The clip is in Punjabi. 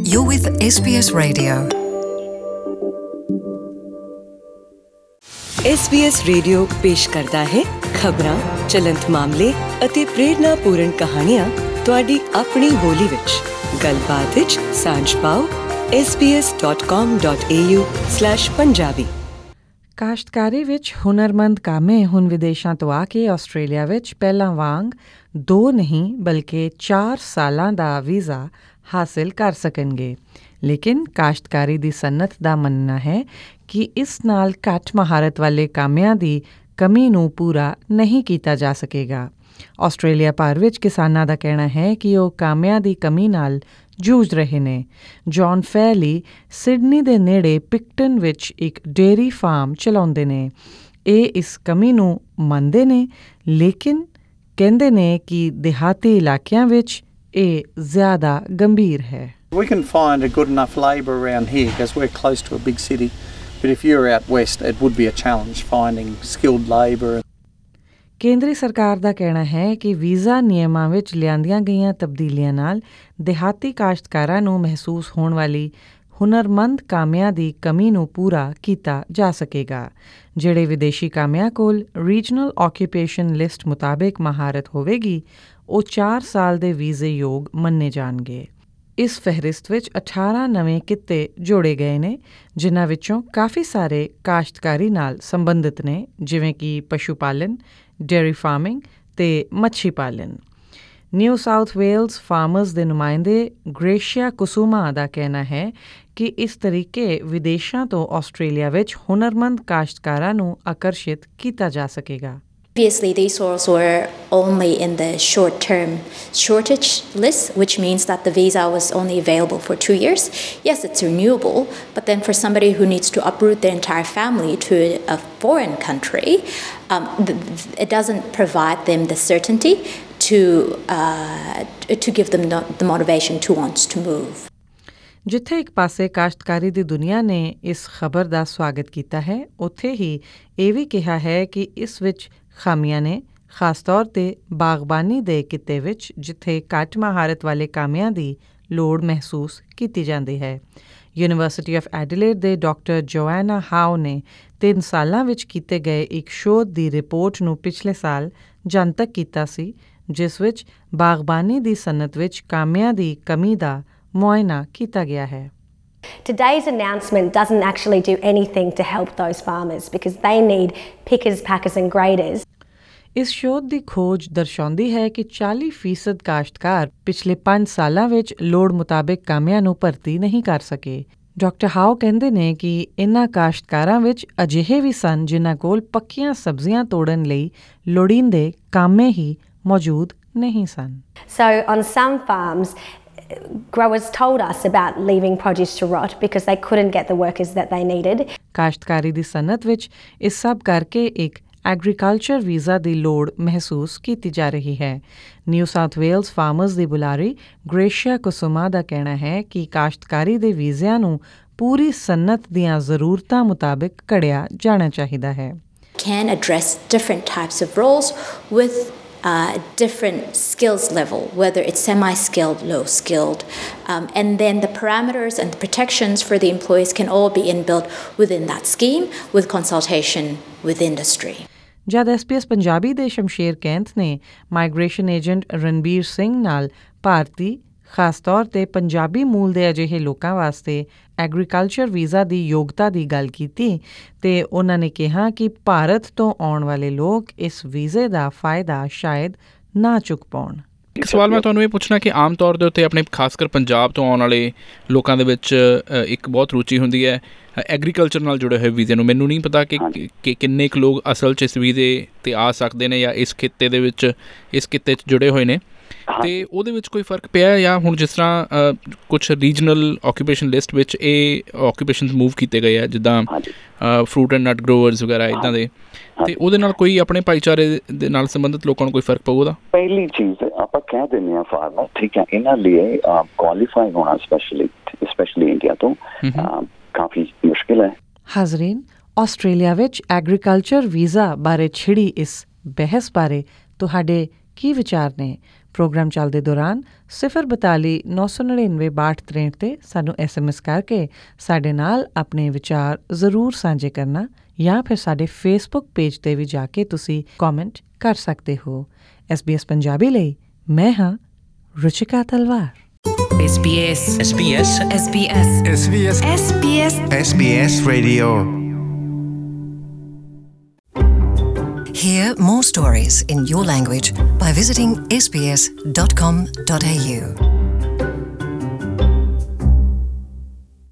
You're with SBS Radio. SBS radio पेश करता है खबरां, चलंत मामले ਅਤੇ ਪ੍ਰੇਰਨਾਪੂਰਨ ਕਹਾਣੀਆਂ ਤੁਹਾਡੀ ਆਪਣੀ ਬੋਲੀ ਵਿੱਚ। ਗੱਲਬਾਤ ਵਿੱਚ ਸਾਂਝ ਪਾਓ sbs.com.au/punjabi। ਕਾਸ਼ਤਕਾਰੀ ਵਿੱਚ ਹੁਨਰਮੰਦ ਕਾਮੇ ਹੁਣ ਵਿਦੇਸ਼ਾਂ ਤੋਂ ਆ ਕੇ ਆਸਟ੍ਰੇਲੀਆ ਵਿੱਚ ਪਹਿਲਾਂ ਵਾਂਗ 2 ਨਹੀਂ ਬਲਕਿ 4 ਸਾਲਾਂ ਦਾ ਵੀਜ਼ਾ ਹਾਸਿਲ ਕਰ ਸਕਣਗੇ। ਲੇਕਿਨ ਕਾਸ਼ਤਕਾਰੀ ਦੀ ਸਨਅਤ ਦਾ ਮੰਨਣਾ ਹੈ ਕਿ ਇਸ ਨਾਲ ਘੱਟ ਮਹਾਰਤ ਵਾਲੇ ਕਾਮਿਆਂ ਦੀ ਕਮੀ ਨੂੰ ਪੂਰਾ ਨਹੀਂ ਕੀਤਾ ਜਾ ਸਕੇਗਾ। ਆਸਟ੍ਰੇਲੀਆ ਭਰ ਵਿੱਚ ਕਿਸਾਨਾਂ ਦਾ ਕਹਿਣਾ ਹੈ ਕਿ ਉਹ ਕਾਮਿਆਂ ਦੀ ਕਮੀ ਨਾਲ ਜੂਝ ਰਹੇ ਨੇ। ਜੌਨ ਫੈਲੀ ਸਿਡਨੀ ਦੇ ਨੇੜੇ ਪਿਕਟਨ ਵਿੱਚ ਇੱਕ ਡੇਅਰੀ ਫਾਰਮ ਚਲਾਉਂਦੇ ਨੇ। ਇਹ ਇਸ ਕਮੀ ਨੂੰ ਮੰਨਦੇ ਨੇ, ਲੇਕਿਨ ਕਹਿੰਦੇ ਨੇ ਕਿ ਦਿਹਾਤੀ ਇਲਾਕਿਆਂ ਵਿੱਚ ਇਹ ਜ਼ਿਆਦਾ ਗੰਭੀਰ ਹੈ। We can find a good enough labour around here because we're close to a big city. But if you're out west, it would be a challenge finding skilled labour. ਕੇਂਦਰੀ ਸਰਕਾਰ ਦਾ ਕਹਿਣਾ ਹੈ ਕਿ ਵੀਜ਼ਾ ਨਿਯਮਾਂ ਵਿੱਚ ਲਿਆਂਦੀਆਂ ਗਈਆਂ ਤਬਦੀਲੀਆਂ ਨਾਲ ਦਿਹਾਤੀ ਕਾਸ਼ਤਕਾਰਾਂ ਨੂੰ ਮਹਿਸੂਸ ਹੋਣ ਵਾਲੀ ਹੁਨਰਮੰਦ ਕਾਮਿਆਂ ਦੀ ਕਮੀ ਨੂੰ ਪੂਰਾ ਕੀਤਾ ਜਾ ਸਕੇਗਾ। ਜਿਹੜੇ ਵਿਦੇਸ਼ੀ ਕਾਮਿਆਂ ਕੋਲ ਰੀਜਨਲ ਆਕਿਊਪੇਸ਼ਨ ਲਿਸਟ ਮੁਤਾਬਿਕ ਮਹਾਰਤ ਹੋਵੇਗੀ, ਉਹ 4 ਸਾਲ ਦੇ ਵੀਜ਼ੇ ਯੋਗ ਮੰਨੇ ਜਾਣਗੇ। ਇਸ ਫਹਿਰਿਸਤ ਵਿੱਚ 18 ਨਵੇਂ ਕਿੱਤੇ ਜੋੜੇ ਗਏ ਨੇ, ਜਿਨ੍ਹਾਂ ਵਿੱਚੋਂ ਕਾਫੀ ਸਾਰੇ ਕਾਸ਼ਤਕਾਰੀ ਨਾਲ ਸੰਬੰਧਿਤ ਨੇ, ਜਿਵੇਂ ਕਿ ਪਸ਼ੂ ਪਾਲਨ, ਡੇਅਰੀ ਫਾਰਮਿੰਗ ਅਤੇ ਮੱਛੀ ਪਾਲਨ। ਨਿਊ ਸਾਊਥ ਵੇਲਜ਼ ਫਾਰਮਰਸ ਦੇ ਨੁਮਾਇੰਦੇ ਗ੍ਰੇਸ਼ੀਆ ਕੁਸੂਮਾ ਦਾ ਕਹਿਣਾ ਹੈ ਕਿ ਇਸ ਤਰੀਕੇ ਵਿਦੇਸ਼ਾਂ ਤੋਂ ਆਸਟ੍ਰੇਲੀਆ ਵਿੱਚ ਹੁਨਰਮੰਦ ਕਾਸ਼ਤਕਾਰਾਂ ਨੂੰ ਆਕਰਸ਼ਿਤ ਕੀਤਾ ਜਾ ਸਕੇਗਾ। Previously, these soils were only in the short-term shortage list, which means that the visa was only available for 2 years. Yes, it's renewable, but then for somebody who needs to uproot their entire family to a foreign country, it doesn't provide them the certainty to give them the motivation to want to move. ਜਿੱਥੇ ਇੱਕ ਪਾਸੇ ਕਾਸ਼ਤਕਾਰੀ ਦੀ ਦੁਨੀਆ ਨੇ ਇਸ ਖਬਰ ਦਾ ਸਵਾਗਤ ਕੀਤਾ ਹੈ, ਉੱਥੇ ਹੀ ਇਹ ਵੀ ਕਿਹਾ ਹੈ ਕਿ ਇਸ ਵਿੱਚ ਖਾਮੀਆਂ ਨੇ, ਖਾਸ ਤੌਰ 'ਤੇ ਬਾਗਬਾਨੀ ਦੇ ਕਿੱਤੇ ਵਿੱਚ, ਜਿੱਥੇ ਘੱਟ ਮਹਾਰਤ ਵਾਲੇ ਕਾਮਿਆਂ ਦੀ ਲੋੜ ਮਹਿਸੂਸ ਕੀਤੀ ਜਾਂਦੀ ਹੈ। ਯੂਨੀਵਰਸਿਟੀ ਆਫ ਐਡੀਲੇਡ ਦੇ ਡਾਕਟਰ ਜੋਆਨਾ ਹਾਓ ਨੇ 3 ਸਾਲਾਂ ਵਿੱਚ ਕੀਤੇ ਗਏ ਇੱਕ ਸ਼ੋਧ ਦੀ ਰਿਪੋਰਟ ਨੂੰ ਪਿਛਲੇ ਸਾਲ ਜਨਤਕ ਕੀਤਾ ਸੀ, ਜਿਸ ਵਿੱਚ ਬਾਗਬਾਨੀ ਦੀ ਸਨਅਤ ਵਿੱਚ ਕਾਮਿਆਂ ਦੀ ਕਮੀ ਦਾ ਮੁਆਇਨਾ ਕੀਤਾ ਗਿਆ ਹੈ। Today's announcement doesn't actually do anything to help those farmers because they need pickers, packers and graders. ਇਸ ਸ਼ੋਧ ਦੀ ਖੋਜ ਦਰਸਾਉਂਦੀ ਹੈ ਕਿ 40% ਕਾਸ਼ਤਕਾਰ ਪਿਛਲੇ 5 ਸਾਲਾਂ ਵਿੱਚ ਲੋੜ ਮੁਤਾਬਿਕ ਕਾਮਿਆਂ ਨੂੰ ਭਰਤੀ ਨਹੀਂ ਕਰ ਸਕੇ। ਡਾਕਟਰ ਹਾਓ ਕਹਿੰਦੇ ਨੇ ਕਿ ਇਨ੍ਹਾਂ ਕਾਸ਼ਤਕਾਰਾਂ ਵਿੱਚ ਅਜਿਹੇ ਵੀ ਸਨ ਜਿਨ੍ਹਾਂ ਕੋਲ ਪੱਕੀਆਂ ਸਬਜ਼ੀਆਂ ਤੋੜਨ ਲਈ ਲੋੜੀਂਦੇ ਕਾਮੇ ਹੀ ਮੌਜੂਦ ਨਹੀਂ ਸਨ। So on some farms, growers told us about leaving produce to rot because they couldn't get the workers that they needed. ਕਾਸ਼ਤਕਾਰੀ ਦੀ ਸਨਅਤ ਵਿੱਚ ਇਸ ਸਭ ਕਰਕੇ ਇੱਕ ਐਗਰੀਕਲਚਰ ਵੀਜ਼ਾ ਦੀ ਲੋੜ ਮਹਿਸੂਸ ਕੀਤੀ ਜਾ ਰਹੀ ਹੈ। ਨਿਊ ਸਾਊਥ ਵੇਲਜ਼ ਫਾਰਮਰਸ ਦੀ ਬੁਲਾਰੀ ਗ੍ਰੇਸ਼ੀਆ ਕੁਸੂਮਾ ਦਾ ਕਹਿਣਾ ਹੈ ਕਿ ਕਾਸ਼ਤਕਾਰੀ ਦੇ ਵੀਜ਼ਿਆਂ ਨੂੰ ਪੂਰੀ ਸਨਅਤ ਦੀਆਂ ਜ਼ਰੂਰਤਾਂ ਮੁਤਾਬਿਕ ਘੜਿਆ ਜਾਣਾ ਚਾਹੀਦਾ ਹੈ। Can address different types of roles with different skills level, whether it's semi-skilled, low-skilled, and then the parameters and the protections for the employees can all be inbuilt within that scheme with consultation with industry. ਜਦ SBS ਪੰਜਾਬੀ ਦੇ ਸ਼ਮਸ਼ੇਰ ਕੈਂਥ ਨੇ ਮਾਈਗ੍ਰੇਸ਼ਨ ਏਜੰਟ ਰਣਬੀਰ ਸਿੰਘ ਨਾਲ ਭਾਰਤੀ, ਖਾਸ ਤੌਰ 'ਤੇ ਪੰਜਾਬੀ ਮੂਲ ਦੇ ਅਜਿਹੇ ਲੋਕਾਂ ਵਾਸਤੇ ਐਗਰੀਕਲਚਰ ਵੀਜ਼ਾ ਦੀ ਯੋਗਤਾ ਦੀ ਗੱਲ ਕੀਤੀ, ਤੇ ਉਹਨਾਂ ਨੇ ਕਿਹਾ ਕਿ ਭਾਰਤ ਤੋਂ ਆਉਣ ਵਾਲੇ ਲੋਕ ਇਸ ਵੀਜ਼ੇ ਦਾ ਫਾਇਦਾ ਸ਼ਾਇਦ ਨਾ ਚੁੱਕ ਪਾਉਣ। ਇੱਕ ਸਵਾਲ ਮੈਂ ਤੁਹਾਨੂੰ ਇਹ ਪੁੱਛਣਾ ਕਿ ਆਮ ਤੌਰ ਦੇ ਉੱਤੇ ਆਪਣੇ ਖਾਸ ਕਰ ਪੰਜਾਬ ਤੋਂ ਆਉਣ ਵਾਲੇ ਲੋਕਾਂ ਦੇ ਵਿੱਚ ਇੱਕ ਬਹੁਤ ਰੁਚੀ ਹੁੰਦੀ ਹੈ ਐਗਰੀਕਲਚਰ ਨਾਲ ਜੁੜੇ ਹੋਏ ਵੀਜ਼ੇ ਨੂੰ। ਮੈਨੂੰ ਨਹੀਂ ਪਤਾ ਕਿ ਕਿੰਨੇ ਕੁ ਲੋਕ ਅਸਲ 'ਚ ਇਸ ਵੀਜ਼ੇ 'ਤੇ ਆ ਸਕਦੇ ਨੇ ਜਾਂ ਇਸ ਖਿੱਤੇ ਦੇ ਵਿੱਚ, ਇਸ ਕਿੱਤੇ 'ਚ ਜੁੜੇ ਹੋਏ ਨੇ, ਅਤੇ ਉਹਦੇ ਵਿੱਚ ਕੋਈ ਫਰਕ ਪਿਆ ਜਾਂ ਹੁਣ ਜਿਸ ਤਰ੍ਹਾਂ ਕੁਛ ਰੀਜਨਲ ਆਕਿਊਪੇਸ਼ਨ ਲਿਸਟ ਵਿੱਚ ਇਹ ਆਕਿਊਪੇਸ਼ਨ ਮੂਵ ਕੀਤੇ ਗਏ ਆ, ਜਿੱਦਾਂ ਫਰੂਟ ਐਂਡ ਨਟ ਗਰੋਵਰਸ ਵਗੈਰਾ ਇੱਦਾਂ ਦੇ, ਅਤੇ ਉਹਦੇ ਨਾਲ ਕੋਈ ਆਪਣੇ ਭਾਈਚਾਰੇ ਦੇ ਨਾਲ ਸੰਬੰਧਿਤ ਲੋਕਾਂ ਨੂੰ ਕੋਈ ਫਰਕ ਪਊ ਉਹਦਾ? ਪਹਿਲੀ ਚੀਜ਼ ਆਪਾਂ ਕਹਿ ਦਿੰਦੇ ਹਾਂ ਫਾਰਮਰ, ਠੀਕ ਹੈ, ਇਹਨਾਂ ਲਈ ਕੁਆਲੀਫਾਈ ਹੋਣਾ ਸਪੈਸ਼ਲੀ ਇੰਡੀਆ ਤੋਂ ਕਾਫੀ ਮੁਸ਼ਕਿਲ ਹੈ। ਹਾਜ਼ਰੀਨ, ਆਸਟ੍ਰੇਲੀਆ ਵਿੱਚ ਐਗਰੀਕਲਚਰ ਵੀਜ਼ਾ ਬਾਰੇ ਛਿੜੀ ਇਸ ਬਹਿਸ ਬਾਰੇ ਤੁਹਾਡੇ ਕੀ ਵਿਚਾਰ ਨੇ? ਪ੍ਰੋਗਰਾਮ ਚੱਲਦੇ ਦੌਰਾਨ 042 999 6263 'ਤੇ ਸਾਨੂੰ SMS ਕਰਕੇ ਸਾਡੇ ਨਾਲ ਆਪਣੇ ਵਿਚਾਰ ਜ਼ਰੂਰ ਸਾਂਝੇ ਕਰਨਾ, ਜਾਂ ਫਿਰ ਸਾਡੇ ਫੇਸਬੁੱਕ ਪੇਜ 'ਤੇ ਵੀ ਜਾ ਕੇ ਤੁਸੀਂ ਕਮੈਂਟ ਕਰ ਸਕਦੇ ਹੋ। SBS ਪੰਜਾਬੀ ਲਈ ਮੈਂ ਹਾਂ ਰੁਚਿਕਾ ਤਲਵਾਰ। SBS SBS SBS SBS SBS SBS Radio. Hear more stories in your language by visiting sbs.com.au.